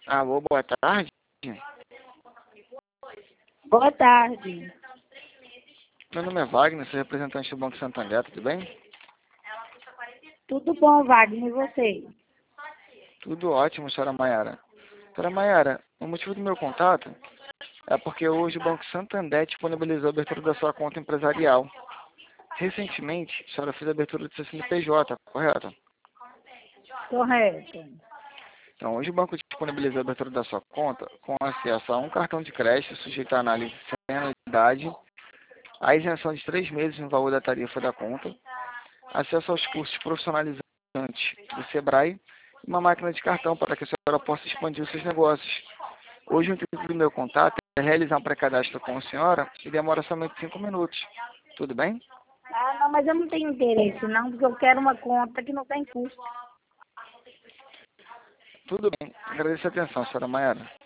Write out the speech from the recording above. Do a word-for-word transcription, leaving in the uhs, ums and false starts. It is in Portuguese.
Alô, boa tarde. Boa tarde. Meu nome é Wagner, sou representante do Banco Santander, tudo bem? Tudo bom, Wagner, e você? Tudo ótimo, senhora Maiara. Senhora Maiara, o motivo do meu contato é porque hoje o Banco Santander disponibilizou a abertura da sua conta empresarial. Recentemente, a senhora fez a abertura do seu C N P J, correto? Correto. Então, hoje o banco disponibiliza a abertura da sua conta com acesso a um cartão de crédito sujeito à análise sem anuidade, a isenção de três meses no valor da tarifa da conta, acesso aos cursos profissionalizantes do Sebrae e uma máquina de cartão para que a senhora possa expandir os seus negócios. Hoje o intuito do meu contato é realizar um pré-cadastro com a senhora e demora somente cinco minutos. Tudo bem? Ah, não, mas eu não tenho interesse, não, porque eu quero uma conta que não tem custo. Tudo bem. Agradeço a atenção, senhora Maiara.